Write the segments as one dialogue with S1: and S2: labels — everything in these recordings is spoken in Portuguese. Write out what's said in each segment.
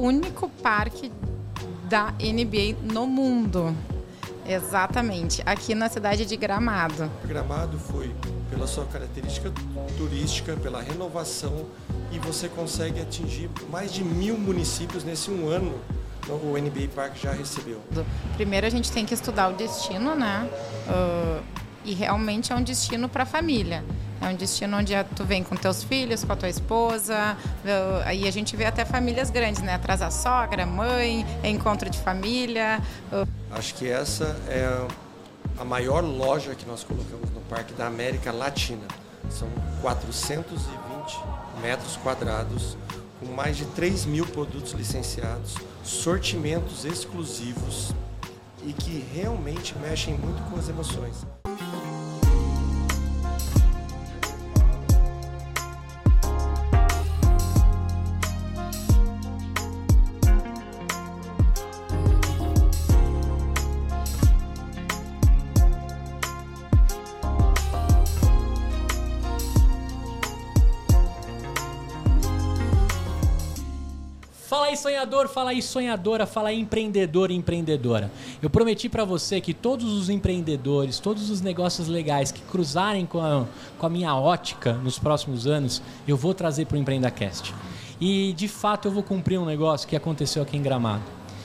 S1: único parque da NBA no mundo. Exatamente, aqui na cidade de Gramado.
S2: Gramado foi pela sua característica turística, pela renovação, e você consegue atingir mais de 1.000 municípios nesse um ano. O NBA Park já recebeu.
S1: Primeiro a gente tem que estudar o destino, né? E realmente é um destino para a família. É um destino onde tu vem com teus filhos, com a tua esposa. Aí a gente vê até famílias grandes, né? Traz a sogra, a mãe, encontro de família.
S2: Acho que essa é a maior loja que nós colocamos no Parque da América Latina. São 420 metros quadrados, com mais de 3.000 produtos licenciados, sortimentos exclusivos e que realmente mexem muito com as emoções.
S3: Fala aí sonhador, fala aí sonhadora, fala aí empreendedor e empreendedora. Eu prometi pra você que todos os empreendedores, todos os negócios legais que cruzarem com a minha ótica nos próximos anos, eu vou trazer pro EmpreendaCast. E de fato eu vou cumprir um negócio que aconteceu aqui em Gramado.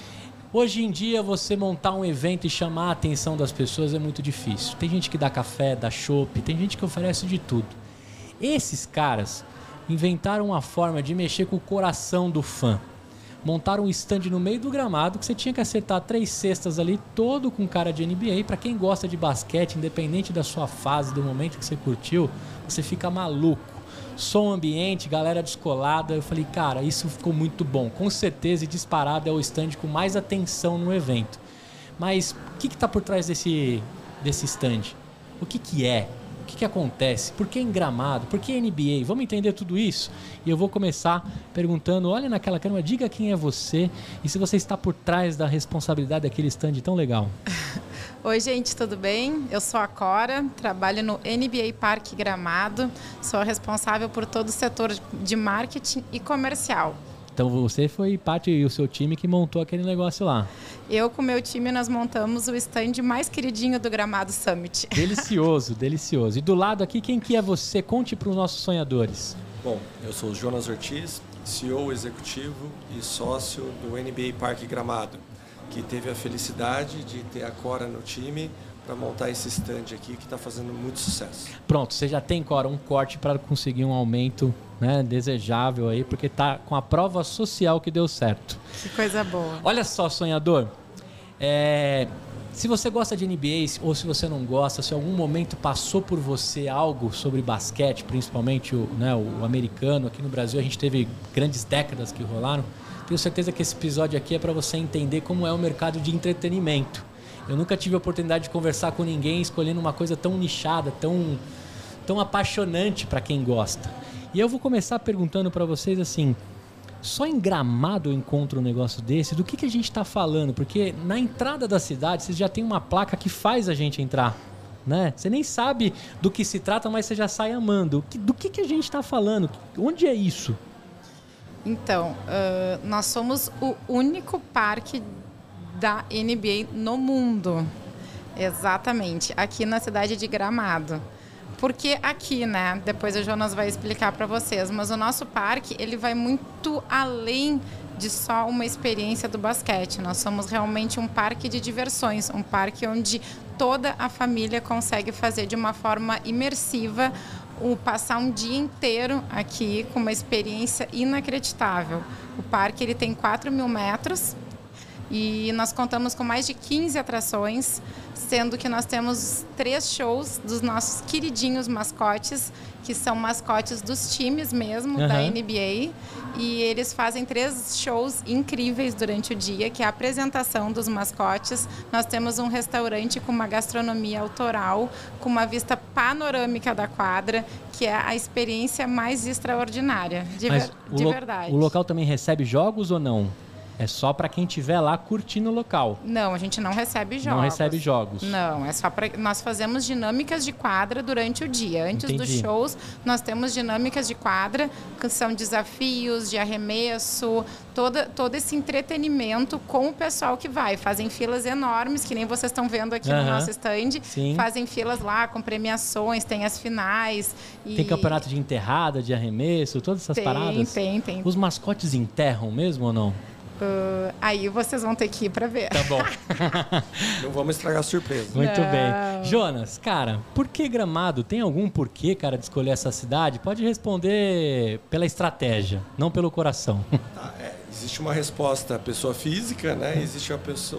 S3: Hoje em dia você montar um evento e chamar a atenção das pessoas é muito difícil. Tem gente que dá café, dá chopp, tem gente que oferece de tudo. Esses caras inventaram uma forma de mexer com o coração do fã. Montaram um stand no meio do gramado que você tinha que acertar 3 cestas ali, todo com cara de NBA. Para quem gosta de basquete, independente da sua fase, do momento que você curtiu, você fica maluco. Som ambiente, galera descolada. Eu falei, cara, isso ficou muito bom. Com certeza e disparado é o stand com mais atenção no evento. Mas o que está por trás desse stand? O que é? O que acontece? Por que em Gramado? Por que NBA? Vamos entender tudo isso? E eu vou começar perguntando, olha naquela câmera, diga quem é você e se você está por trás da responsabilidade daquele stand tão legal.
S1: Oi, gente, tudo bem? Eu sou a Cora, trabalho no NBA Parque Gramado, sou responsável por todo o setor de marketing e comercial.
S3: Então você foi parte e o seu time que montou aquele negócio lá.
S1: Eu com o meu time nós montamos o stand mais queridinho do Gramado Summit.
S3: Delicioso, delicioso. E do lado aqui, quem que é você? Conte para os nossos sonhadores.
S2: Bom, eu sou o Jonas Ortiz, CEO executivo e sócio do NBA Parque Gramado, que teve a felicidade de ter a Cora no time para montar esse stand aqui que está fazendo muito sucesso.
S3: Pronto, você já tem, Cora, um corte para conseguir um aumento, né, desejável aí, porque tá com a prova social que deu certo.
S1: Que coisa boa.
S3: Olha só, sonhador, se você gosta de NBA ou se você não gosta, se em algum momento passou por você algo sobre basquete, principalmente o americano, aqui no Brasil a gente teve grandes décadas que rolaram, tenho certeza que esse episódio aqui é para você entender como é o mercado de entretenimento. Eu nunca tive a oportunidade de conversar com ninguém escolhendo uma coisa tão nichada, tão apaixonante para quem gosta. E eu vou começar perguntando para vocês assim, só em Gramado eu encontro um negócio desse? Do que a gente está falando? Porque na entrada da cidade vocês já tem uma placa que faz a gente entrar, né? Você nem sabe do que se trata, mas você já sai amando. Do que a gente está falando? Onde é isso?
S1: Então, nós somos o único parque da NBA no mundo. Exatamente, aqui na cidade de Gramado. Porque aqui, né? Depois o Jonas vai explicar para vocês, mas o nosso parque, ele vai muito além de só uma experiência do basquete. Nós somos realmente um parque de diversões, um parque onde toda a família consegue fazer de uma forma imersiva, passar um dia inteiro aqui com uma experiência inacreditável. O parque ele tem 4.000 metros, e nós contamos com mais de 15 atrações, sendo que nós temos 3 shows dos nossos queridinhos mascotes, que são mascotes dos times mesmo, da NBA. E eles fazem 3 shows incríveis durante o dia, que é a apresentação dos mascotes. Nós temos um restaurante com uma gastronomia autoral, com uma vista panorâmica da quadra, que é a experiência mais extraordinária, de verdade.
S3: O local também recebe jogos ou não? É só para quem estiver lá curtindo o local.
S1: Não, a gente não recebe jogos.
S3: Não recebe jogos.
S1: Não, é só para... Nós fazemos dinâmicas de quadra durante o dia. Antes dos shows, nós temos dinâmicas de quadra, que são desafios de arremesso, todo esse entretenimento com o pessoal que vai. Fazem filas enormes, que nem vocês estão vendo aqui no nosso stand.
S3: Sim.
S1: Fazem filas lá com premiações, tem as finais.
S3: Tem campeonato de enterrada, de arremesso, todas essas paradas?
S1: Tem.
S3: Os mascotes enterram mesmo ou não?
S1: Aí vocês vão ter que ir para ver.
S3: Tá bom.
S2: Não vamos estragar a surpresa.
S3: Muito bem. Jonas, cara, por que Gramado? Tem algum porquê, cara, de escolher essa cidade? Pode responder pela estratégia, não pelo coração.
S2: Tá, existe uma resposta pessoa física, né? Existe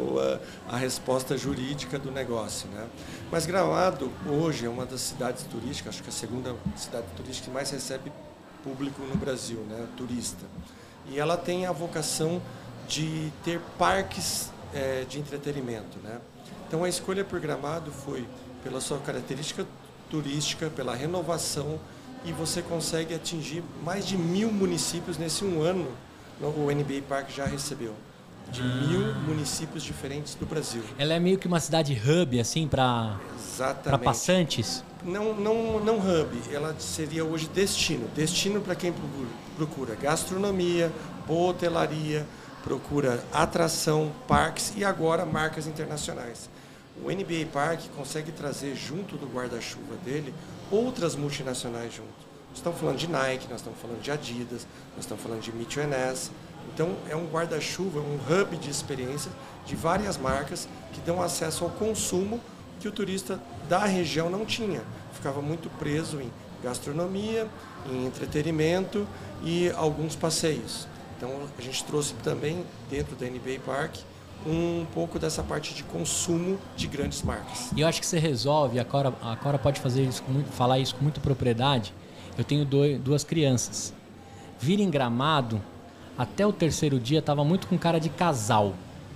S2: a resposta jurídica do negócio, né? Mas Gramado hoje é uma das cidades turísticas, acho que a segunda cidade turística que mais recebe público no Brasil, né? Turista. E ela tem a vocação de ter parques de entretenimento, né? Então a escolha por Gramado foi pela sua característica turística, pela renovação, e você consegue atingir mais de 1.000 municípios nesse um ano. O NBA Park já recebeu de 1.000 municípios diferentes do Brasil.
S3: Ela é meio que uma cidade hub, assim, para passantes?
S2: Não hub, ela seria hoje destino para quem procura gastronomia, boa hotelaria, procura atração, parques e agora marcas internacionais. O NBA Park consegue trazer junto do guarda-chuva dele outras multinacionais junto. Nós estamos falando de Nike, nós estamos falando de Adidas, nós estamos falando de Mitchell & Ness. Então é um guarda-chuva, um hub de experiência de várias marcas que dão acesso ao consumo que o turista da região não tinha. Ficava muito preso em gastronomia, em entretenimento e alguns passeios. Então a gente trouxe também dentro da NBA Park um pouco dessa parte de consumo de grandes marcas.
S3: E eu acho que você resolve, a Cora pode falar isso com muita propriedade. Eu tenho duas crianças. Vir em Gramado, até o terceiro dia estava muito com cara de casal.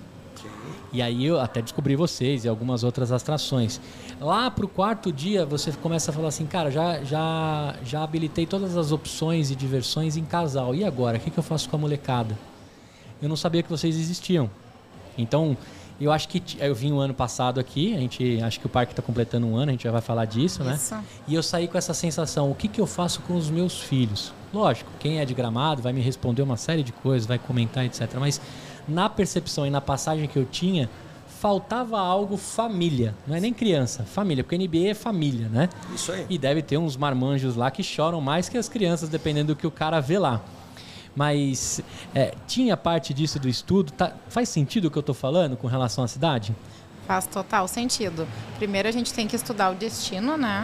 S3: E aí eu até descobri vocês e algumas outras atrações. Lá pro quarto dia você começa a falar assim, cara, já habilitei todas as opções e diversões em casal. E agora? O que eu faço com a molecada? Eu não sabia que vocês existiam. Então, eu acho que eu vim o ano passado aqui, acho que o parque está completando um ano, a gente já vai falar disso, né? E eu saí com essa sensação, o que eu faço com os meus filhos? Lógico, quem é de Gramado vai me responder uma série de coisas, vai comentar, etc. Mas na percepção e na passagem que eu tinha, faltava algo família. Não é nem criança, família. Porque NBA é família, né?
S2: Isso aí.
S3: E deve ter uns marmanjos lá que choram mais que as crianças, dependendo do que o cara vê lá. Mas tinha parte disso do estudo. Faz sentido o que eu estou falando com relação à cidade?
S1: Faz total sentido. Primeiro a gente tem que estudar o destino, né?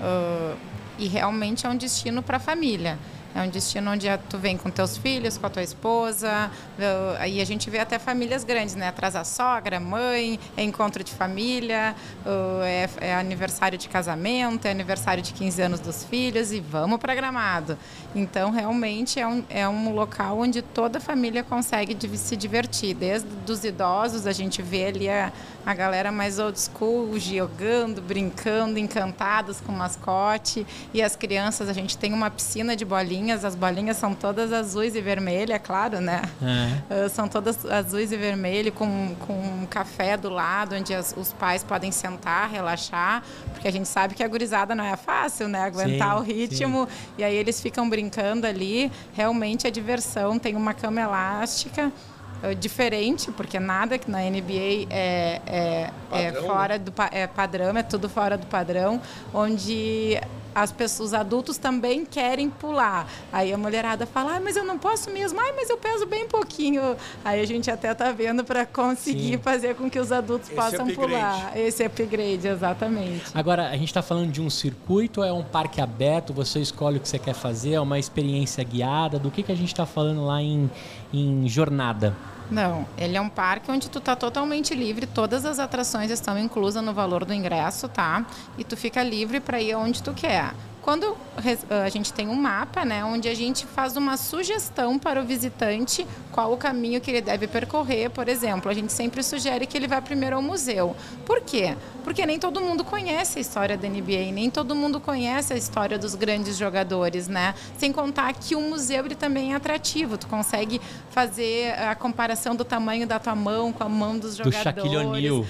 S1: E realmente é um destino para a família. É um destino onde tu vem com teus filhos, com a tua esposa. Aí a gente vê até famílias grandes, né? Traz a sogra, mãe, é encontro de família, é aniversário de casamento, é aniversário de 15 anos dos filhos e vamos para Gramado. Então, realmente é um local onde toda a família consegue se divertir. Desde os idosos, a gente vê ali a galera mais old school, jogando, brincando, encantados com o mascote. E as crianças, a gente tem uma piscina de bolinhas. As bolinhas são todas azuis e vermelhas, claro, né? São todas azuis e vermelhas, com um café do lado, onde os pais podem sentar, relaxar, porque a gente sabe que a gurizada não é fácil, né? Aguentar o ritmo. Sim. E aí eles ficam brincando ali. Realmente é diversão. Tem uma cama elástica diferente, porque nada que na NBA é fora do padrão, é tudo fora do padrão, onde os adultos também querem pular. Aí a mulherada fala, mas eu não posso mesmo, mas eu peso bem pouquinho. Aí a gente até tá vendo para conseguir fazer com que os adultos possam pular. Esse upgrade, exatamente.
S3: Agora, a gente está falando de um circuito, é um parque aberto, você escolhe o que você quer fazer, é uma experiência guiada, do que a gente está falando lá em jornada?
S1: Não, ele é um parque onde tu tá totalmente livre, todas as atrações estão inclusas no valor do ingresso, tá? E tu fica livre para ir onde tu quer. Quando a gente tem um mapa, né, onde a gente faz uma sugestão para o visitante qual o caminho que ele deve percorrer, por exemplo, a gente sempre sugere que ele vá primeiro ao museu. Por quê? Porque nem todo mundo conhece a história da NBA, nem todo mundo conhece a história dos grandes jogadores, né? Sem contar que o museu ele também é atrativo, tu consegue fazer a comparação do tamanho da tua mão com a mão dos jogadores.
S3: Do Shaquille O'Neal.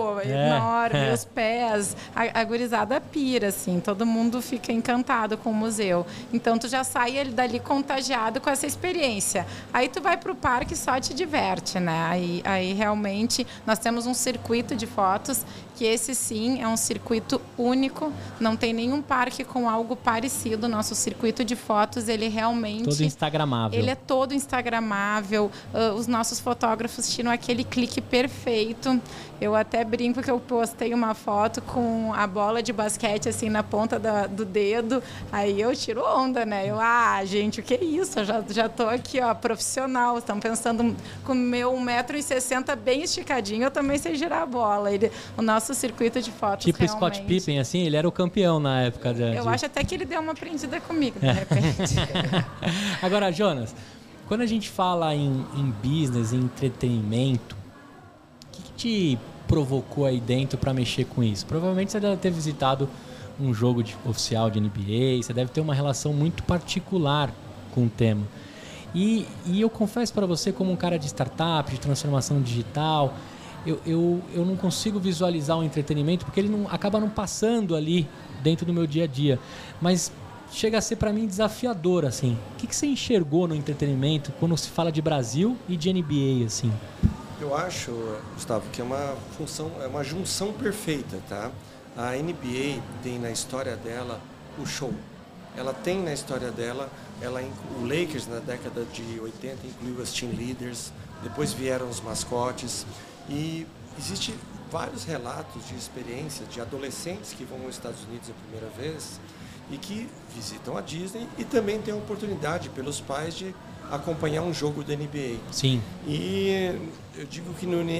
S1: Enorme, os pés, a gurizada pira, assim, todo mundo fica encantado com o museu. Então tu já sai dali contagiado com essa experiência. Aí tu vai pro parque e só te diverte, né? Aí realmente nós temos um circuito de fotos que esse sim é um circuito único, não tem nenhum parque com algo parecido. Nosso circuito de fotos, ele realmente...
S3: Todo instagramável.
S1: Ele é todo instagramável, os nossos fotógrafos tiram aquele clique perfeito. Eu até brinco que eu postei uma foto com a bola de basquete assim na ponta do dedo, aí eu tiro onda, né? Gente, o que é isso? Eu já tô aqui, ó, profissional. Estão pensando com o meu 1,60 m bem esticadinho, eu também sei girar a bola. O nosso circuito de fotos
S3: tipo
S1: realmente...
S3: Scott Pippen, assim, ele era o campeão na época.
S1: Eu acho até que ele deu uma aprendida comigo, de repente.
S3: Agora, Jonas, quando a gente fala em business, em entretenimento, o que te provocou aí dentro para mexer com isso? Provavelmente você deve ter visitado um jogo oficial de NBA, você deve ter uma relação muito particular com o tema. E eu confesso para você, como um cara de startup, de transformação digital, eu não consigo visualizar o entretenimento porque ele acaba não passando ali dentro do meu dia a dia. Mas chega a ser para mim desafiador, assim. O que você enxergou no entretenimento quando se fala de Brasil e de NBA, assim?
S2: Eu acho, Gustavo, que é uma junção perfeita, tá? A NBA tem na história dela o show. Ela tem na história dela, o Lakers na década de 80 incluiu as team leaders, depois vieram os mascotes e existem vários relatos de experiência de adolescentes que vão aos Estados Unidos a primeira vez e que visitam a Disney e também têm a oportunidade pelos pais de acompanhar um jogo da NBA.
S3: Sim.
S2: E eu digo que no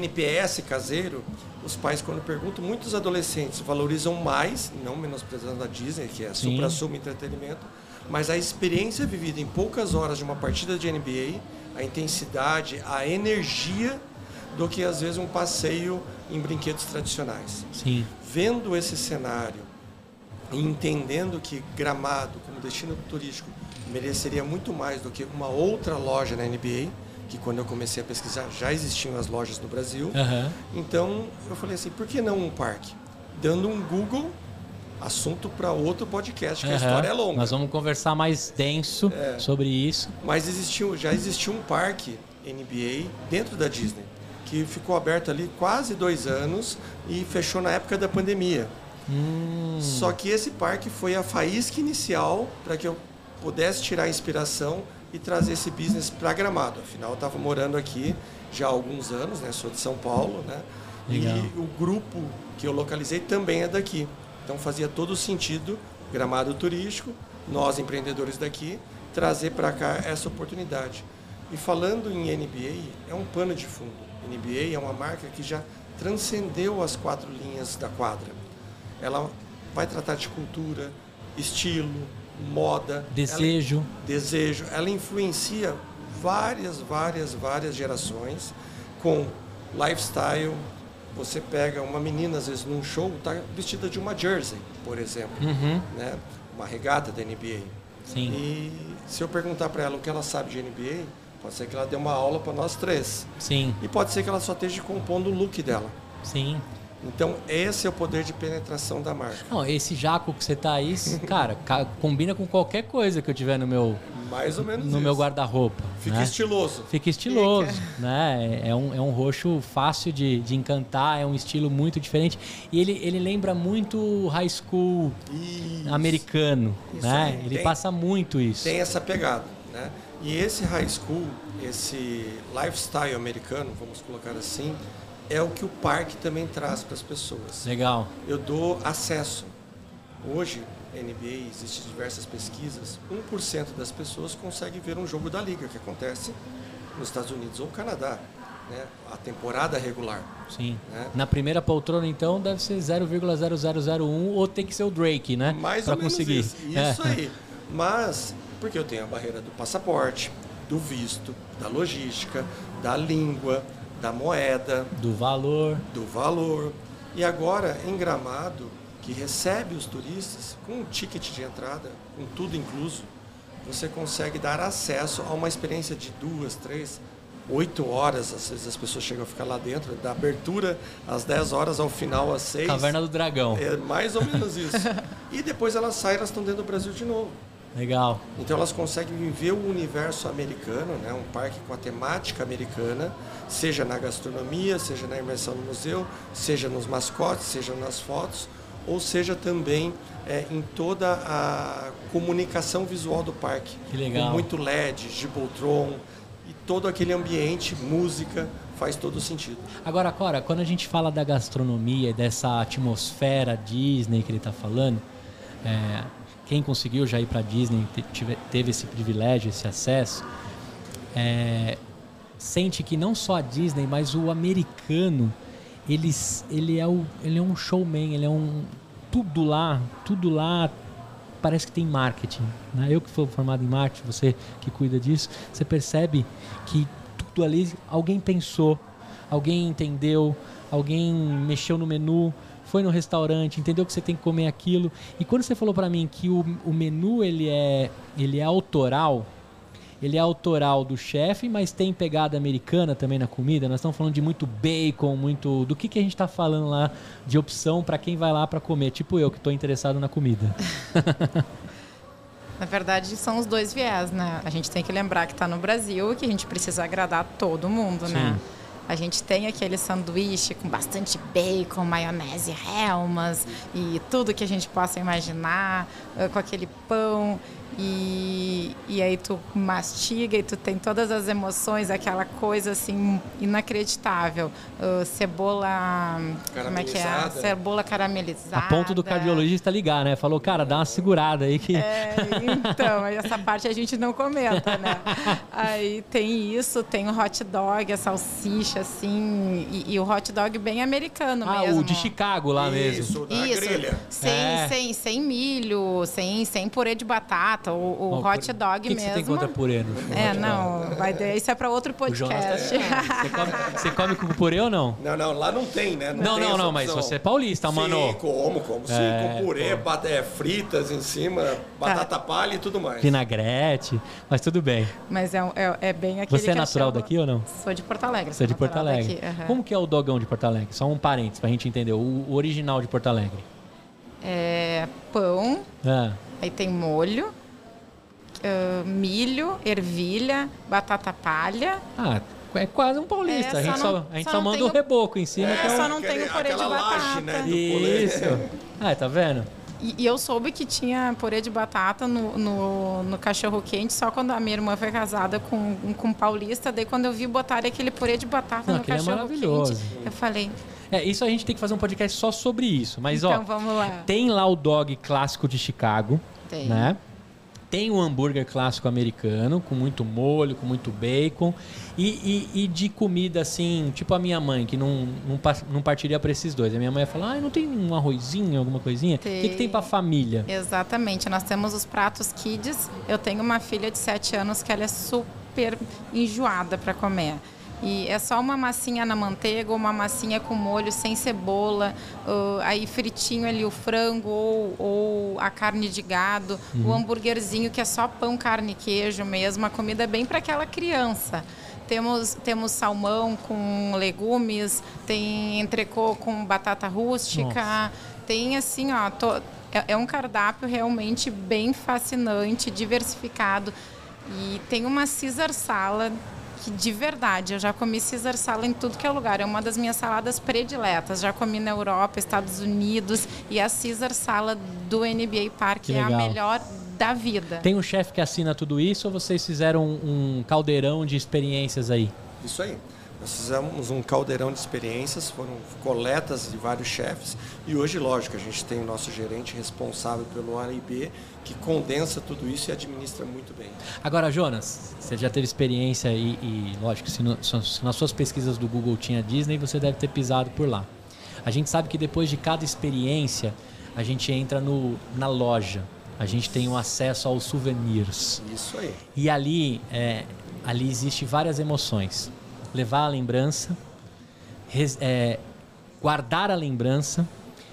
S2: NPS caseiro, os pais, quando perguntam, muitos adolescentes valorizam mais, não menosprezando a Disney, que é supra-sumo entretenimento, mas a experiência vivida em poucas horas de uma partida de NBA, a intensidade, a energia, do que às vezes um passeio em brinquedos tradicionais.
S3: Sim.
S2: Vendo esse cenário e entendendo que Gramado, como destino turístico, mereceria muito mais do que uma outra loja na NBA, que quando eu comecei a pesquisar já existiam as lojas no Brasil.
S3: Uhum.
S2: Então eu falei assim, por que não um parque? Dando um Google, assunto para outro podcast, que a história é longa.
S3: Nós vamos conversar mais denso sobre isso.
S2: Mas já existiu um parque NBA dentro da Disney, que ficou aberto ali quase 2 anos e fechou na época da pandemia. Só que esse parque foi a faísca inicial para que eu pudesse tirar a inspiração e trazer esse business para Gramado. Afinal, eu estava morando aqui já há alguns anos, né? Sou de São Paulo, né?
S3: Legal.
S2: E o grupo que eu localizei também é daqui. Então fazia todo sentido, Gramado turístico, nós empreendedores daqui, trazer para cá essa oportunidade. E falando em NBA, é um pano de fundo. NBA é uma marca que já transcendeu as 4 linhas da quadra. Ela vai tratar de cultura, estilo, moda,
S3: desejo.
S2: Ela influencia várias gerações com lifestyle. Você pega uma menina, às vezes, num show, está vestida de uma jersey, por exemplo, né? Uma regata da NBA.
S3: Sim.
S2: E se eu perguntar para ela o que ela sabe de NBA, pode ser que ela dê uma aula para nós 3.
S3: Sim.
S2: E pode ser que ela só esteja compondo o look dela.
S3: Sim.
S2: Então, esse é o poder de penetração da marca.
S3: Não, esse jaco que você tá aí, cara, combina com qualquer coisa que eu tiver no meu...
S2: Mais ou menos
S3: no meu guarda-roupa.
S2: Fica, né? Estiloso.
S3: Fica estiloso, né? É um roxo fácil de encantar, é um estilo muito diferente. E ele lembra muito high school americano, isso, né? Ele passa muito isso.
S2: Tem essa pegada, né? E esse high school, esse lifestyle americano, vamos colocar assim, é o que o parque também traz para as pessoas.
S3: Legal.
S2: Eu dou acesso. Hoje, NBA, existem diversas pesquisas, 1% das pessoas consegue ver um jogo da liga que acontece nos Estados Unidos ou Canadá. né, a temporada regular.
S3: Sim.
S2: Né?
S3: Na primeira poltrona, então, deve ser 0,0001 ou tem que ser o Drake, né?
S2: Mais
S3: pra
S2: ou menos
S3: conseguir.
S2: isso aí. Mas, porque eu tenho a barreira do passaporte, do visto, da logística, da língua, da moeda,
S3: Do valor.
S2: E agora, em Gramado, que recebe os turistas com um ticket de entrada, com tudo incluso, você consegue dar acesso a uma experiência de 2, 3, 8 horas. Às vezes as pessoas chegam a ficar lá dentro, da abertura às 10 horas, ao final às 6.
S3: Caverna do Dragão.
S2: É mais ou menos isso. E depois elas saem, elas estão dentro do Brasil de novo.
S3: Legal.
S2: Então elas conseguem viver o universo americano, né? Um parque com a temática americana, seja na gastronomia, seja na imersão no museu, seja nos mascotes, seja nas fotos, ou seja também em toda a comunicação visual do parque.
S3: Que legal.
S2: Com muito LED, Jumbotron e todo aquele ambiente, música, faz todo sentido.
S3: Agora, Cora, quando a gente fala da gastronomia e dessa atmosfera Disney que ele está falando, quem conseguiu já ir para Disney, teve esse privilégio, esse acesso, sente que não só a Disney, mas o americano, ele é um showman, ele é um... Tudo lá parece que tem marketing. Né? Eu que sou formado em marketing, você que cuida disso, você percebe que tudo ali, alguém pensou, alguém entendeu, alguém mexeu no menu, foi no restaurante, entendeu que você tem que comer aquilo. E quando você falou para mim que o menu ele é autoral, ele é autoral do chefe, mas tem pegada americana também na comida. Nós estamos falando de muito bacon, muito... Do que a gente está falando lá de opção para quem vai lá para comer? Tipo eu, que estou interessado na comida.
S1: Na verdade, são os dois viés, né? A gente tem que lembrar que está no Brasil e que a gente precisa agradar todo mundo,
S3: Sim.
S1: né? A gente tem aquele sanduíche com bastante bacon, maionese, Hellmann's e tudo que a gente possa imaginar, com aquele pão. E aí tu mastiga e tu tem todas as emoções, aquela coisa assim inacreditável. Cebola... Como é que é? Cebola caramelizada.
S3: A ponto do cardiologista ligar, né? Falou, cara, dá uma segurada aí que...
S1: Então, essa parte a gente não comenta, né? Aí tem isso, tem o hot dog, a salsicha, assim, e o hot dog bem americano mesmo.
S3: O de Chicago lá mesmo.
S2: Isso, da grelha.
S1: Sem milho, sem purê de batata, o hot dog
S3: que
S1: mesmo.
S3: Você tem contra purê no
S1: Isso é para outro podcast.
S3: Você come com purê ou não?
S2: Não, lá não tem, né?
S3: Não, mas você é paulista, mano.
S2: Sim, como sim, com purê, fritas em cima, batata palha e tudo mais.
S3: Vinagrete, mas tudo bem.
S1: Mas é bem aquele.
S3: Você é natural daqui ou não?
S1: Sou de Porto Alegre.
S3: Você é de Porto Alegre.
S1: Daqui,
S3: Como que é o dogão de Porto Alegre? Só um parênteses pra gente entender. O original de Porto Alegre.
S1: É pão, aí tem molho, milho, ervilha, batata palha.
S3: É quase um paulista. A gente só manda o reboco em cima.
S1: Só não tem o purê de batata.
S2: Laje, né,
S3: Isso. Tá vendo?
S1: E eu soube que tinha purê de batata no cachorro-quente só quando a minha irmã foi casada com um paulista. Daí quando eu vi botar aquele purê de batata no cachorro-quente, eu falei...
S3: Isso a gente tem que fazer um podcast só sobre isso. Mas,
S1: então, vamos lá.
S3: Tem lá o dog clássico de Chicago.
S1: Tem.
S3: Né? Tem o hambúrguer clássico americano, com muito molho, com muito bacon. E de comida, assim, tipo a minha mãe, que não partiria para esses dois. A minha mãe ia falar, não tem um arrozinho, alguma coisinha? O que tem para família?
S1: Exatamente. Nós temos os pratos kids. Eu tenho uma filha de 7 anos que ela é super enjoada para comer. E é só uma massinha na manteiga ou uma massinha com molho sem cebola, aí fritinho ali o frango ou a carne de gado, o hambúrguerzinho que é só pão, carne e queijo mesmo, a comida é bem para aquela criança. Temos salmão com legumes, tem entrecô com batata rústica, Nossa. Tem assim, é um cardápio realmente bem fascinante, diversificado. E tem uma Caesar salad que de verdade, eu já comi Caesar salad em tudo que é lugar. É uma das minhas saladas prediletas. Já comi na Europa, Estados Unidos. E a Caesar salad do NBA Park é a melhor da vida.
S3: Tem um chefe que assina tudo isso ou vocês fizeram um caldeirão de experiências aí?
S2: Isso aí. Nós fizemos um caldeirão de experiências, foram coletas de vários chefes e hoje, lógico, a gente tem o nosso gerente responsável pelo A&B que condensa tudo isso e administra muito bem.
S3: Agora, Jonas, você já teve experiência e lógico, se nas suas pesquisas do Google tinha Disney, você deve ter pisado por lá. A gente sabe que depois de cada experiência, a gente entra na loja. A gente tem um acesso aos souvenirs.
S2: Isso aí.
S3: E ali existe várias emoções. Levar a lembrança, guardar a lembrança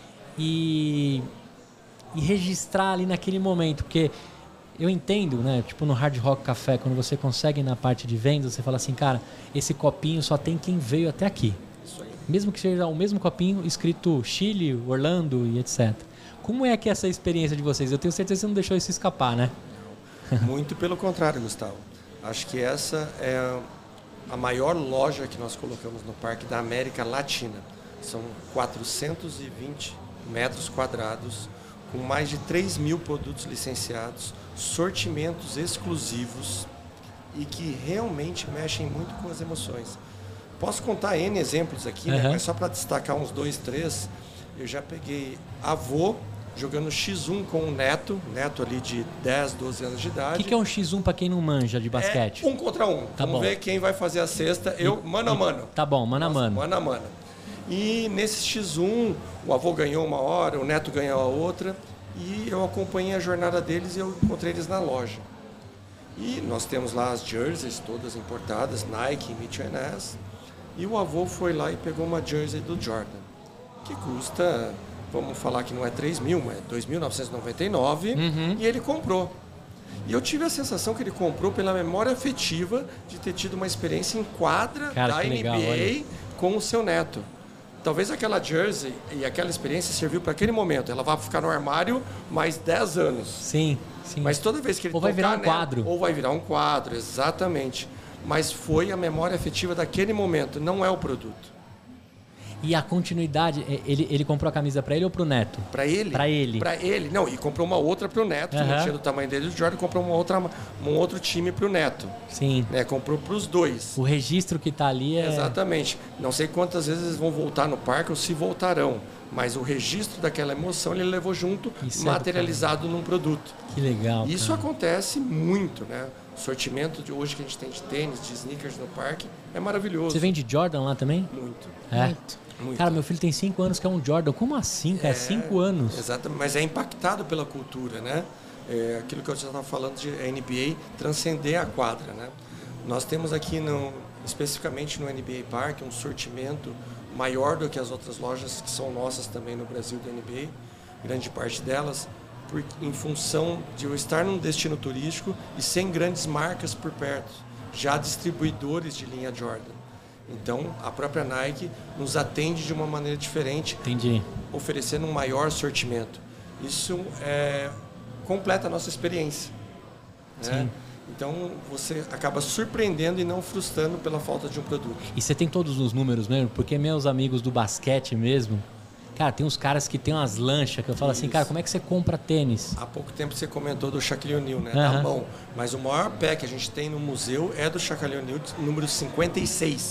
S3: e registrar ali naquele momento. Porque eu entendo, né? Tipo no Hard Rock Café, quando você consegue na parte de vendas, você fala assim, cara, esse copinho só tem quem veio até aqui.
S2: Isso aí.
S3: Mesmo que seja o mesmo copinho escrito Chile, Orlando e etc. Como é que é essa experiência de vocês? Eu tenho certeza que você não deixou isso escapar, né?
S2: Muito pelo contrário, Gustavo. Acho que essa é a maior loja que nós colocamos no parque da América Latina. São 420 metros quadrados, com mais de 3 mil produtos licenciados, sortimentos exclusivos e que realmente mexem muito com as emoções. Posso contar N exemplos aqui, né? Mas só para destacar uns 2, 3, eu já peguei avô jogando X1 com o neto ali de 10, 12 anos de idade.
S3: O que é um X1 para quem não manja de basquete?
S2: É 1 contra 1. Vamos ver quem vai fazer a cesta. Mano a mano.
S3: Tá bom, mano a mano.
S2: Mano a mano. E nesse X1, o avô ganhou uma hora, o neto ganhou a outra. E eu acompanhei a jornada deles e eu encontrei eles na loja. E nós temos lá as jerseys todas importadas, Nike, Mitchell & Ness. E o avô foi lá e pegou uma jersey do Jordan, que custa... Vamos falar que não é 3 mil, mas é 2.999, e ele comprou. E eu tive a sensação que ele comprou pela memória afetiva de ter tido uma experiência em quadra da NBA com o seu neto. Talvez aquela jersey e aquela experiência serviu para aquele momento. Ela vai ficar no armário mais 10 anos.
S3: Sim, sim.
S2: Mas toda vez que ele
S3: ou vai virar um quadro.
S2: Ou vai virar um quadro, exatamente. Mas foi a memória afetiva daquele momento, não é o produto.
S3: E a continuidade, ele comprou a camisa para ele ou para o neto?
S2: Para ele.
S3: Para ele.
S2: Para ele. Não, e comprou uma outra para o neto, que não tinha do tamanho dele. O Jordan comprou um outro time para o neto.
S3: Sim.
S2: Né? Comprou para os dois.
S3: O registro que está ali é...
S2: Exatamente. Não sei quantas vezes eles vão voltar no parque ou se voltarão. Mas o registro daquela emoção ele levou junto, materializado num produto.
S3: Que legal.
S2: Isso acontece muito, né? O sortimento de hoje que a gente tem de tênis, de sneakers no parque é maravilhoso.
S3: Você vende Jordan lá também?
S2: Muito.
S3: Muito. Cara, meu filho tem 5 anos que é um Jordan. Como assim, cara? 5 anos.
S2: Exatamente, mas é impactado pela cultura, né? É aquilo que eu já estava falando de NBA transcender a quadra, né? Nós temos aqui, especificamente no NBA Park, um sortimento maior do que as outras lojas que são nossas também no Brasil da NBA, grande parte delas, em função de eu estar num destino turístico e sem grandes marcas por perto, já distribuidores de linha Jordan. Então, a própria Nike nos atende de uma maneira diferente, oferecendo um maior sortimento. Isso completa a nossa experiência. Né? Então, você acaba surpreendendo e não frustrando pela falta de um produto.
S3: E você tem todos os números mesmo? Porque meus amigos do basquete mesmo... Cara, tem uns caras que tem umas lanchas que eu falo assim, cara, como é que você compra tênis?
S2: Há pouco tempo você comentou do Shaquille O'Neal, né? Da mão. Mas o maior pé que a gente tem no museu é do Shaquille O'Neal, número 56.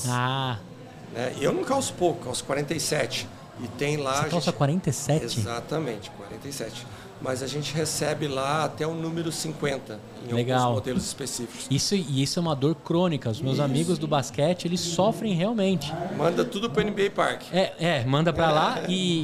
S2: Né? E eu não calço pouco, calço 47. E tem lá...
S3: Você calça 47?
S2: Exatamente, 47. Mas a gente recebe lá até o número 50 em alguns modelos específicos.
S3: Isso é uma dor crônica. Os meus amigos do basquete, eles sofrem realmente.
S2: Manda tudo para o NBA Park.
S3: Manda para lá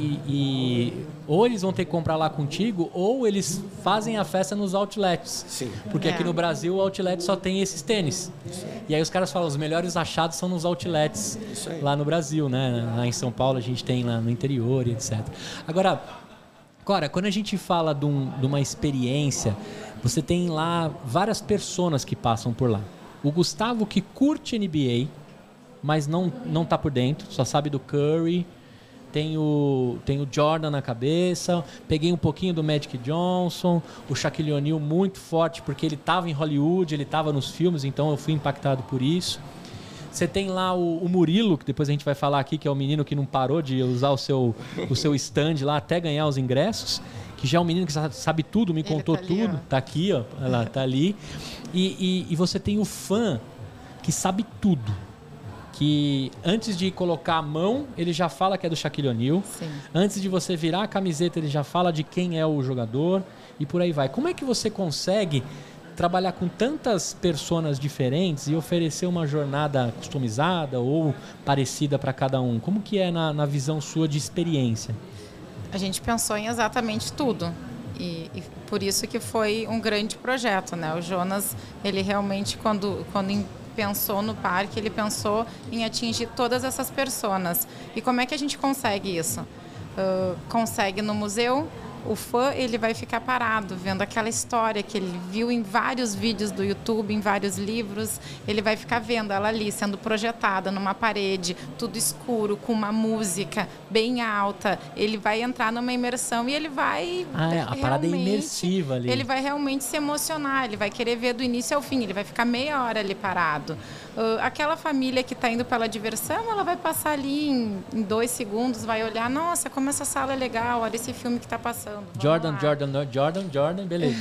S3: e ou eles vão ter que comprar lá contigo ou eles fazem a festa nos outlets.
S2: Sim.
S3: Porque aqui no Brasil o outlet só tem esses tênis. E aí os caras falam, os melhores achados são nos outlets lá no Brasil, né? Lá em São Paulo a gente tem lá no interior e etc. Agora, quando a gente fala de uma experiência, você tem lá várias personas que passam por lá. O Gustavo que curte NBA, mas não tá por dentro, só sabe do Curry, tem o Jordan na cabeça, peguei um pouquinho do Magic Johnson, o Shaquille O'Neal muito forte, porque ele estava em Hollywood, ele estava nos filmes, então eu fui impactado por isso. Você tem lá o Murilo, que depois a gente vai falar aqui, que é o menino que não parou de usar o seu stand lá até ganhar os ingressos, que já é um menino que sabe tudo, me contou tudo. Tá aqui, ó, tá ali. E você tem o fã que sabe tudo. que antes de colocar a mão, ele já fala que é do Shaquille O'Neal.
S1: Sim.
S3: Antes de você virar a camiseta, ele já fala de quem é o jogador e por aí vai. Como é que você consegue trabalhar com tantas personas diferentes e oferecer uma jornada customizada ou parecida para cada um? Como que é na visão sua de experiência?
S1: A gente pensou em exatamente tudo. E por isso que foi um grande projeto, né? O Jonas, ele realmente, quando pensou no parque, ele pensou em atingir todas essas personas. E como é que a gente consegue isso? Consegue no museu. O fã, ele vai ficar parado vendo aquela história que ele viu em vários vídeos do YouTube, em vários livros. Ele vai ficar vendo ela ali sendo projetada numa parede, tudo escuro, com uma música bem alta. Ele vai entrar numa imersão e ele vai...
S3: a parada é imersiva ali.
S1: Ele vai realmente se emocionar, ele vai querer ver do início ao fim, ele vai ficar meia hora ali parado. Aquela família que está indo pela diversão, ela vai passar ali em 2 segundos, vai olhar, nossa, como essa sala é legal, olha esse filme que está passando.
S3: Jordan, beleza.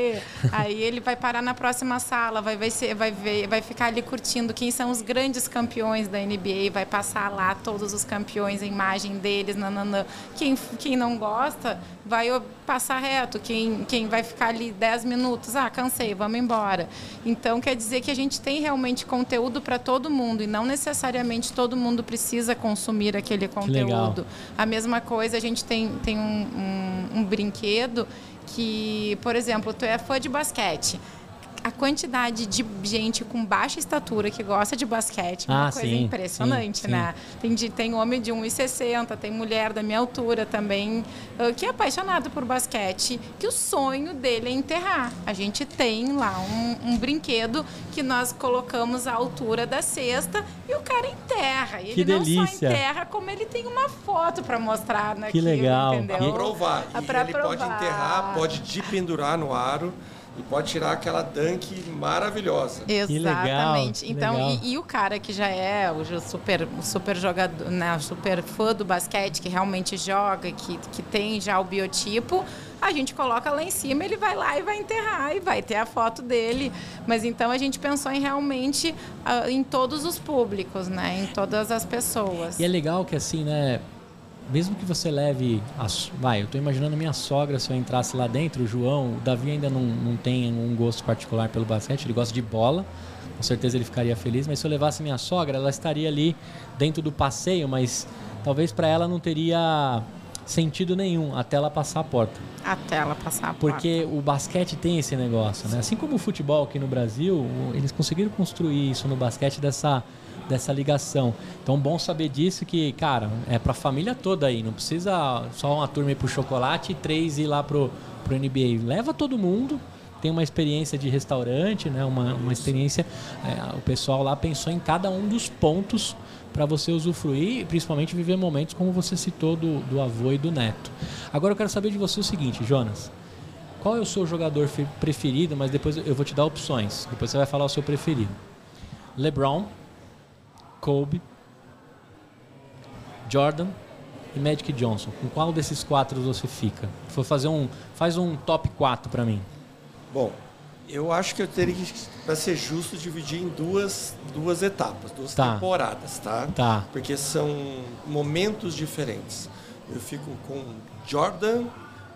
S1: Aí ele vai parar na próxima sala, vai ficar ali curtindo quem são os grandes campeões da NBA, vai passar lá todos os campeões, a imagem deles, nananã. Quem não gosta, vai passar reto. Quem vai ficar ali 10 minutos, cansei, vamos embora. Então, quer dizer que a gente tem realmente conteúdo para todo mundo e não necessariamente todo mundo precisa consumir aquele conteúdo. A mesma coisa, a gente tem um brinquedo que, por exemplo, tu é fã de basquete. A quantidade de gente com baixa estatura que gosta de basquete é uma coisa impressionante, né? Tem homem de 1,60, tem mulher da minha altura também, que é apaixonado por basquete, que o sonho dele é enterrar. A gente tem lá um brinquedo que nós colocamos à altura da cesta e o cara enterra. E ele não só enterra, como ele tem uma foto para mostrar naquilo,
S3: que legal.
S1: Entendeu?
S2: Para provar. E ele
S1: provar.
S2: pode enterrar, pode dependurar no aro. E pode tirar aquela dunk maravilhosa.
S1: Exatamente. Então,
S3: legal.
S1: E o cara que já é o super jogador, né, o super fã do basquete, que realmente joga, que tem já o biotipo, a gente coloca lá em cima, ele vai lá e vai enterrar e vai ter a foto dele. Mas então a gente pensou realmente em todos os públicos, né, em todas as pessoas.
S3: E é legal que assim, né? Mesmo que você leve... eu estou imaginando minha sogra, se eu entrasse lá dentro, o João, o Davi ainda não tem um gosto particular pelo basquete, ele gosta de bola, com certeza ele ficaria feliz, mas se eu levasse minha sogra, ela estaria ali dentro do passeio, mas talvez para ela não teria sentido nenhum até ela passar a porta.
S1: Até ela passar a porta.
S3: Porque o basquete tem esse negócio, né? Assim como o futebol aqui no Brasil, eles conseguiram construir isso no basquete dessa ligação. Então, bom saber disso que, cara, é pra família toda aí. Não precisa só uma turma ir pro chocolate e 3 ir lá pro NBA. Leva todo mundo. Tem uma experiência de restaurante, né? Uma experiência... o pessoal lá pensou em cada um dos pontos para você usufruir e principalmente viver momentos como você citou do avô e do neto. Agora eu quero saber de você o seguinte, Jonas. Qual é o seu jogador preferido? Mas depois eu vou te dar opções. Depois você vai falar o seu preferido. LeBron, Kobe, Jordan e Magic Johnson. Com qual desses 4 você fica? Faz um top 4 para mim.
S2: Bom, eu acho que eu teria que, para ser justo, dividir em duas etapas, duas temporadas, tá?
S3: Tá.
S2: Porque são momentos diferentes. Eu fico com Jordan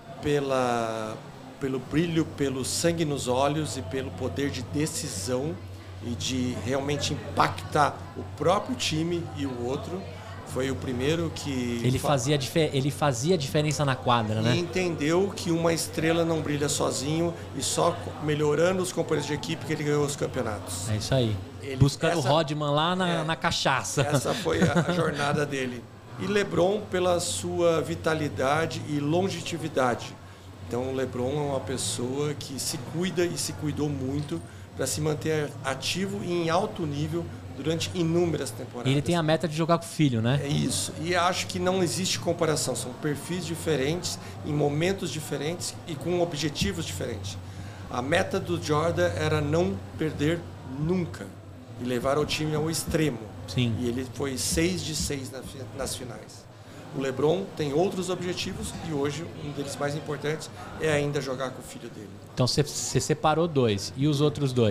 S2: pelo brilho, pelo sangue nos olhos e pelo poder de decisão e de realmente impactar o próprio time e o outro. Foi o primeiro que...
S3: Ele fazia diferença na quadra, né?
S2: E entendeu que uma estrela não brilha sozinho e só melhorando os companheiros de equipe que ele ganhou os campeonatos.
S3: É isso aí. Buscando o Rodman lá na cachaça.
S2: Essa foi a jornada dele. E LeBron pela sua vitalidade e longevidade. Então o LeBron é uma pessoa que se cuida e se cuidou muito para se manter ativo e em alto nível durante inúmeras temporadas.
S3: E ele tem a meta de jogar com o filho, né?
S2: É isso. E acho que não existe comparação. São perfis diferentes, em momentos diferentes e com objetivos diferentes. A meta do Jordan era não perder nunca e levar o time ao extremo.
S3: Sim.
S2: E ele foi 6 de 6 nas finais. O LeBron tem outros objetivos e hoje um deles mais importantes é ainda jogar com o filho dele.
S3: Então você separou 2. E os outros 2?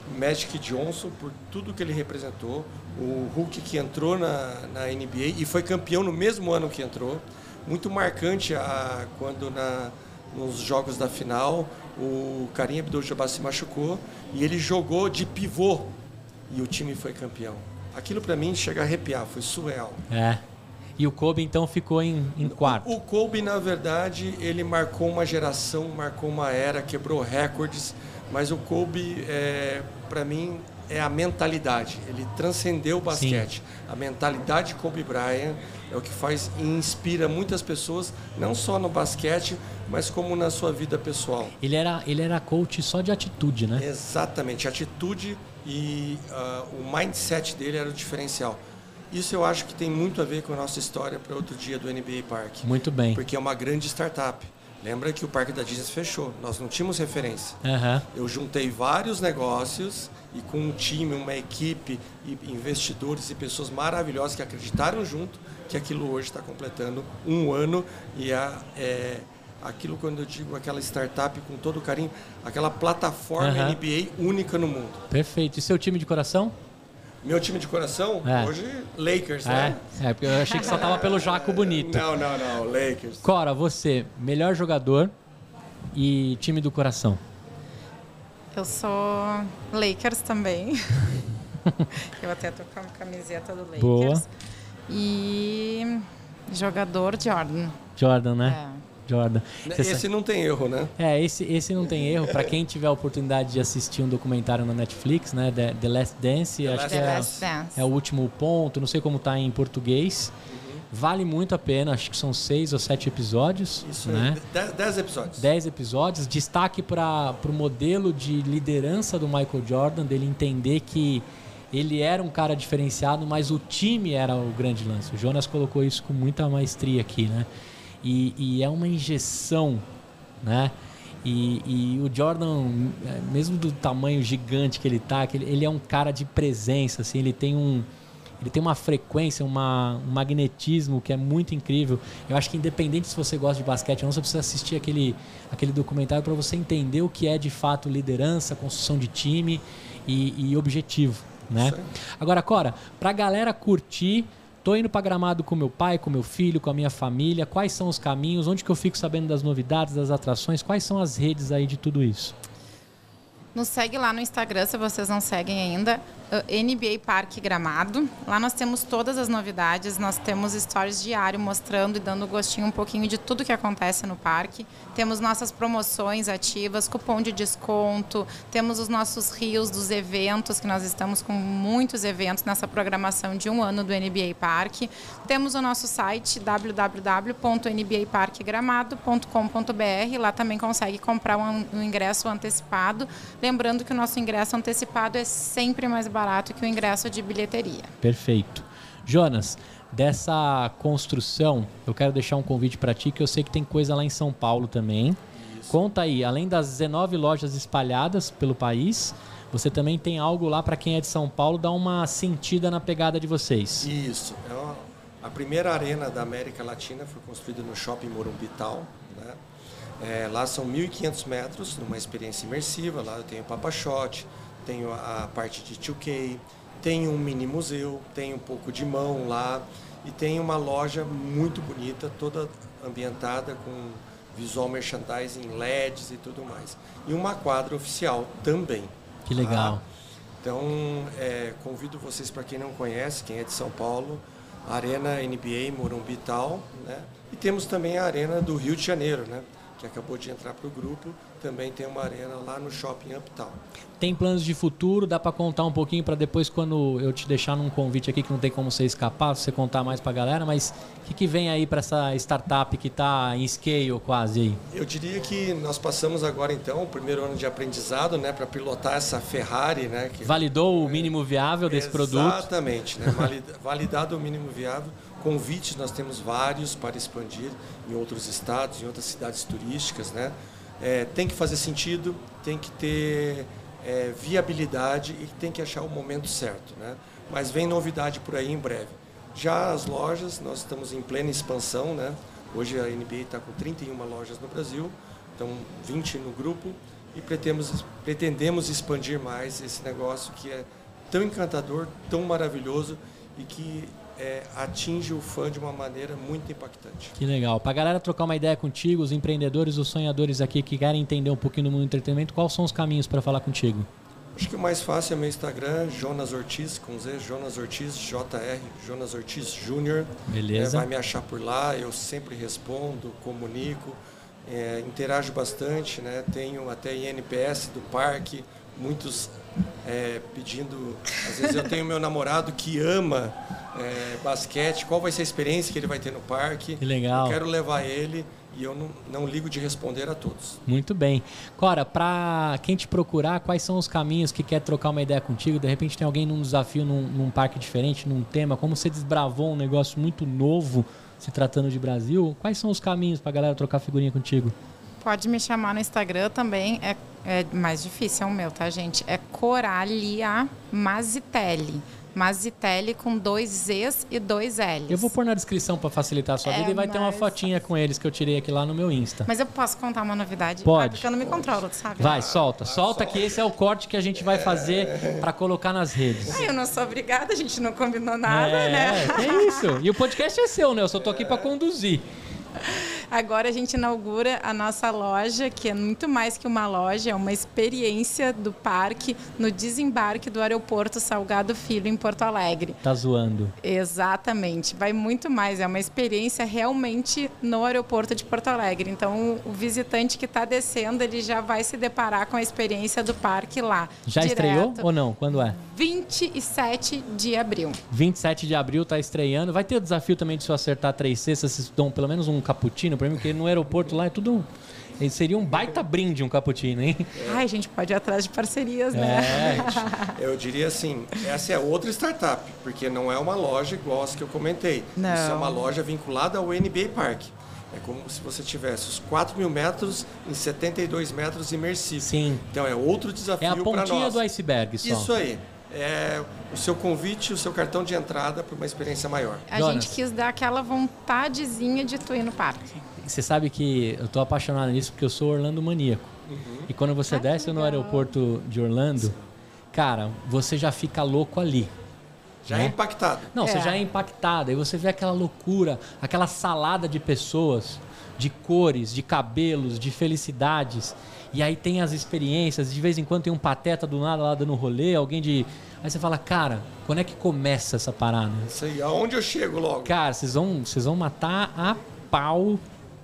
S2: Magic Johnson, por tudo que ele representou, o Hulk que entrou na NBA e foi campeão no mesmo ano que entrou, muito marcante quando nos jogos da final o Kareem Abdul-Jabbar se machucou e ele jogou de pivô e o time foi campeão. Aquilo para mim chega a arrepiar, foi surreal.
S3: E o Kobe então ficou em quarto.
S2: O Kobe, na verdade, ele marcou uma geração, marcou uma era, quebrou recordes, mas o Kobe, para mim, é a mentalidade. Ele transcendeu o basquete. Sim. A mentalidade de Kobe Bryant é o que faz e inspira muitas pessoas, não só no basquete, mas como na sua vida pessoal.
S3: Ele era coach só de atitude, né?
S2: Exatamente. Atitude e o mindset dele era o diferencial. Isso eu acho que tem muito a ver com a nossa história para outro dia do NBA Park.
S3: Muito bem.
S2: Porque é uma grande startup. Lembra que o Parque da Disney fechou. Nós não tínhamos referência.
S3: Uhum.
S2: Eu juntei vários negócios e com um time, uma equipe, e investidores e pessoas maravilhosas que acreditaram junto que aquilo hoje está completando 1 ano e aquilo, quando eu digo aquela startup com todo carinho, aquela plataforma NBA única no mundo.
S3: Perfeito. E seu time de coração?
S2: Meu time de coração? Hoje, Lakers, né?
S3: Porque eu achei que só tava pelo Jaco bonito.
S2: Não, Lakers.
S3: Cora, você, melhor jogador e time do coração?
S1: Eu sou Lakers também. Eu até tô com a camiseta do Lakers.
S3: Boa.
S1: E jogador Jordan.
S3: Jordan, né? Jordan.
S2: Esse não tem erro, né?
S3: Esse não tem erro. Para quem tiver a oportunidade de assistir um documentário na Netflix, né? The Last Dance, acho que é o último ponto, não sei como tá em português. Vale muito a pena, acho que são 6 ou 7 episódios.
S2: Isso,
S3: né?
S2: 10 episódios.
S3: 10 episódios. Destaque para o modelo de liderança do Michael Jordan, dele entender que ele era um cara diferenciado, mas o time era o grande lance. O Jonas colocou isso com muita maestria aqui, né? E é uma injeção, né? E o Jordan, mesmo do tamanho gigante que ele tá, ele é um cara de presença, assim, ele tem uma frequência, um magnetismo que é muito incrível. Eu acho que independente se você gosta de basquete ou não, você precisa assistir aquele documentário para você entender o que é de fato liderança, construção de time e objetivo, né? Agora, Cora, pra galera curtir, tô indo para Gramado com meu pai, com meu filho, com a minha família. Quais são os caminhos? Onde que eu fico sabendo das novidades, das atrações? Quais são as redes aí de tudo isso?
S1: Nos segue lá no Instagram, se vocês não seguem ainda, NBA Parque Gramado. Lá nós temos todas as novidades, nós temos stories diário mostrando e dando gostinho um pouquinho de tudo que acontece no parque. Temos nossas promoções ativas, cupom de desconto, temos os nossos rios dos eventos, que nós estamos com muitos eventos nessa programação de 1 ano do NBA Parque. Temos o nosso site www.nbaparquegramado.com.br, lá também consegue comprar um ingresso antecipado. Lembrando que o nosso ingresso antecipado é sempre mais barato que o ingresso de bilheteria.
S3: Perfeito. Jonas, dessa construção, eu quero deixar um convite para ti, que eu sei que tem coisa lá em São Paulo também. Isso. Conta aí, além das 19 lojas espalhadas pelo país, você também tem algo lá para quem é de São Paulo, dar uma sentida na pegada de vocês.
S2: Isso. A primeira arena da América Latina foi construída no Shopping Morumbi Tal, né? Lá são 1.500 metros, numa experiência imersiva. Lá eu tenho o Papa Shot, tenho a parte de 2K, tenho um mini museu, tenho um pouco de mão lá e tem uma loja muito bonita, toda ambientada com visual merchandising, LEDs e tudo mais. E uma quadra oficial também.
S3: Que legal.
S2: Então, convido vocês, para quem não conhece, quem é de São Paulo, a Arena NBA Morumbi Tal, né? E temos também a Arena do Rio de Janeiro, né? Que acabou de entrar para o grupo, também tem uma arena lá no Shopping Uptown.
S3: Tem planos de futuro? Dá para contar um pouquinho para depois, quando eu te deixar num convite aqui que não tem como você escapar, você contar mais para a galera, mas o que vem aí para essa startup que está em scale quase aí? Eu
S2: diria que nós passamos agora então o primeiro ano de aprendizado, né, para pilotar essa Ferrari, né? Que
S3: validou o mínimo viável desse produto?
S2: Exatamente, né? Validado o mínimo viável. Convites nós temos vários para expandir em outros estados, em outras cidades turísticas, né? Tem que fazer sentido, tem que ter viabilidade e tem que achar o momento certo, né? Mas vem novidade por aí em breve. Já as lojas, nós estamos em plena expansão, né? Hoje a NBA está com 31 lojas no Brasil, então 20 no grupo e pretendemos expandir mais esse negócio que é tão encantador, tão maravilhoso e que atinge o fã de uma maneira muito impactante.
S3: Que legal. Para a galera trocar uma ideia contigo, os empreendedores, os sonhadores aqui que querem entender um pouquinho do mundo do entretenimento, quais são os caminhos para falar contigo?
S2: Acho que o mais fácil é meu Instagram, Jonas Ortiz, com Z, Jonas Ortiz, JR, Jonas Ortiz Júnior.
S3: Beleza.
S2: Vai me achar por lá, eu sempre respondo, comunico, interajo bastante, né? Tenho até INPS do parque, muitos pedindo... Às vezes eu tenho meu namorado que ama basquete, qual vai ser a experiência que ele vai ter no parque.
S3: Que legal.
S2: Eu quero levar ele... E eu não ligo de responder a todos.
S3: Muito bem. Cora, para quem te procurar, quais são os caminhos que quer trocar uma ideia contigo? De repente tem alguém num desafio, num parque diferente, num tema, como você desbravou um negócio muito novo, se tratando de Brasil, quais são os caminhos para a galera trocar figurinha contigo?
S1: Pode me chamar no Instagram também, é mais difícil, é o meu, tá, gente? É Coralia Mazitelli. Mazitelli com 2 Z's e 2 L's.
S3: Eu vou pôr na descrição para facilitar a sua vida e vai ter uma fotinha com eles que eu tirei aqui lá no meu Insta.
S1: Mas eu posso contar uma novidade?
S3: Pode.
S1: Porque eu não me controlo, sabe?
S3: Vai, solta que esse é o corte que a gente vai fazer para colocar nas redes.
S1: Eu não sou obrigada, a gente não combinou nada, né?
S3: É isso. E o podcast é seu, né? Eu só tô aqui para conduzir.
S1: Agora a gente inaugura a nossa loja, que é muito mais que uma loja, é uma experiência do parque no desembarque do aeroporto Salgado Filho, em Porto Alegre.
S3: Tá zoando.
S1: Exatamente. Vai muito mais. É uma experiência realmente no aeroporto de Porto Alegre. Então, o visitante que está descendo, ele já vai se deparar com a experiência do parque lá.
S3: Já
S1: direto.
S3: Estreou ou não? Quando é?
S1: 27 de abril.
S3: 27 de abril tá estreando. Vai ter o desafio também de se eu acertar 3 cestas, vocês dão pelo menos um cappuccino para mim, porque no aeroporto lá é tudo... Seria um baita brinde um cappuccino, hein?
S1: Ai, a gente pode ir atrás de parcerias, né?
S2: Eu diria assim, essa é outra startup, porque não é uma loja igual as que eu comentei.
S1: Não.
S2: Isso é uma loja vinculada ao NBA Park. É como se você tivesse os 4.000 metros em 72 metros imersivos.
S3: Sim.
S2: Então é outro desafio para nós.
S3: É a pontinha do iceberg só.
S2: Isso aí. É o seu convite, o seu cartão de entrada para uma experiência maior.
S1: A gente quis dar aquela vontadezinha de tu ir no parque.
S3: Você sabe que eu tô apaixonado nisso porque eu sou Orlando maníaco. E quando você desce no aeroporto de Orlando, cara, você já fica louco ali.
S2: Já é impactado.
S3: Não, você já é impactado. Aí você vê aquela loucura, aquela salada de pessoas, de cores, de cabelos, de felicidades. E aí tem as experiências, de vez em quando tem um pateta do nada lá dando rolê, alguém de... Aí você fala, cara, quando é que começa essa parada?
S2: Isso aí, aonde eu chego logo?
S3: Cara, vocês vão matar a pau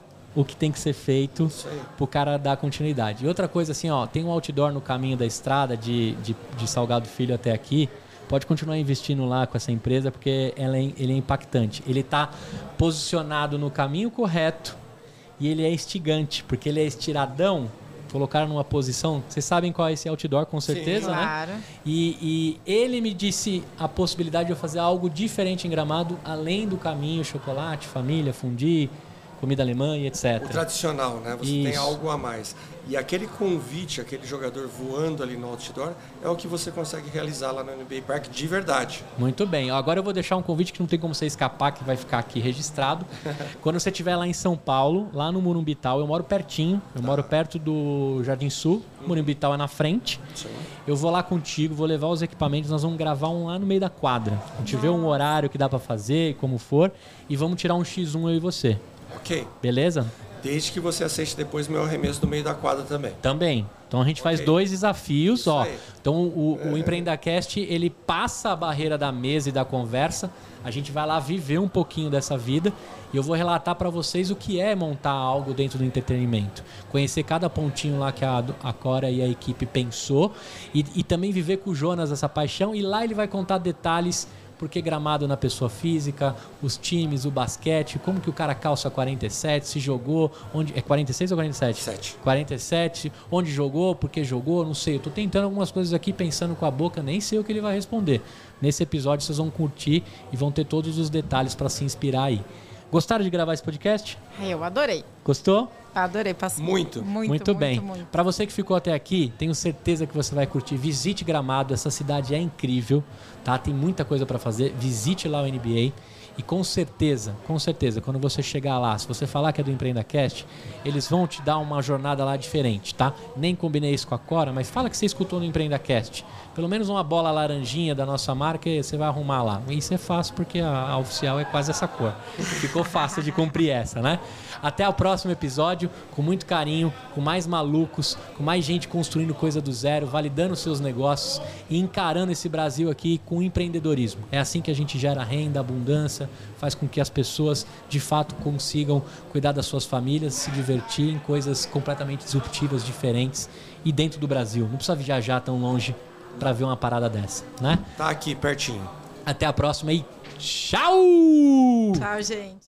S3: o que tem que ser feito pro cara dar continuidade. E outra coisa assim, ó, tem um outdoor no caminho da estrada de Salgado Filho até aqui. Pode continuar investindo lá com essa empresa porque ele é impactante. Ele está posicionado no caminho correto e ele é instigante, porque ele é estiradão. Colocaram numa posição... Vocês sabem qual é esse outdoor, com certeza,
S1: sim, claro.
S3: Né? E ele me disse a possibilidade de eu fazer algo diferente em Gramado, além do caminho, chocolate, família, fondue, comida alemã e etc.
S2: O tradicional, né? Você tem algo a mais. E aquele convite, aquele jogador voando ali no outdoor, é o que você consegue realizar lá no NBA Park de verdade.
S3: Muito bem. Agora eu vou deixar um convite que não tem como você escapar, que vai ficar aqui registrado. Quando você estiver lá em São Paulo, lá no Morumbital, eu moro pertinho, eu moro perto do Jardim Sul, o Morumbital é na frente. Sim. Eu vou lá contigo, vou levar os equipamentos, nós vamos gravar um lá no meio da quadra. A gente vê um horário que dá para fazer e como for, e vamos tirar um X1 eu e você.
S2: Ok.
S3: Beleza?
S2: Desde que você aceite depois meu arremesso do meio da quadra também.
S3: Também. Então a gente faz 2 desafios, ó.
S2: Aí.
S3: Então o EmpreendaCast, ele passa a barreira da mesa e da conversa. A gente vai lá viver um pouquinho dessa vida e eu vou relatar para vocês o que é montar algo dentro do entretenimento. Conhecer cada pontinho lá que a Cora e a equipe pensou e também viver com o Jonas essa paixão. E lá ele vai contar detalhes. Porque Gramado na pessoa física, os times, o basquete, como que o cara calça 47, se jogou, onde é 46 ou 47?
S2: 7.
S3: 47, onde jogou, por que jogou, não sei. Eu tô tentando algumas coisas aqui, pensando com a boca, nem sei o que ele vai responder. Nesse episódio vocês vão curtir e vão ter todos os detalhes para se inspirar aí. Gostaram de gravar esse podcast?
S1: Eu adorei.
S3: Gostou?
S1: Adorei, passou.
S2: Muito
S3: bem. Para você que ficou até aqui, tenho certeza que você vai curtir. Visite Gramado, essa cidade é incrível, tá? Tem muita coisa para fazer. Visite lá o NBA E com certeza, quando você chegar lá, se você falar que é do EmpreendaCast, eles vão te dar uma jornada lá diferente, tá? Nem combinei isso com a Cora, mas fala que você escutou no EmpreendaCast. Pelo menos uma bola laranjinha da nossa marca e você vai arrumar lá. Isso é fácil porque a oficial é quase essa cor. Ficou fácil de cumprir essa, né? Até o próximo episódio, com muito carinho, com mais malucos, com mais gente construindo coisa do zero, validando seus negócios e encarando esse Brasil aqui com empreendedorismo. É assim que a gente gera renda, abundância, faz com que as pessoas de fato consigam cuidar das suas famílias, se divertir em coisas completamente disruptivas, diferentes e dentro do Brasil. Não precisa viajar tão longe para ver uma parada dessa, né?
S2: Tá aqui pertinho.
S3: Até a próxima e tchau!
S1: Tchau, gente.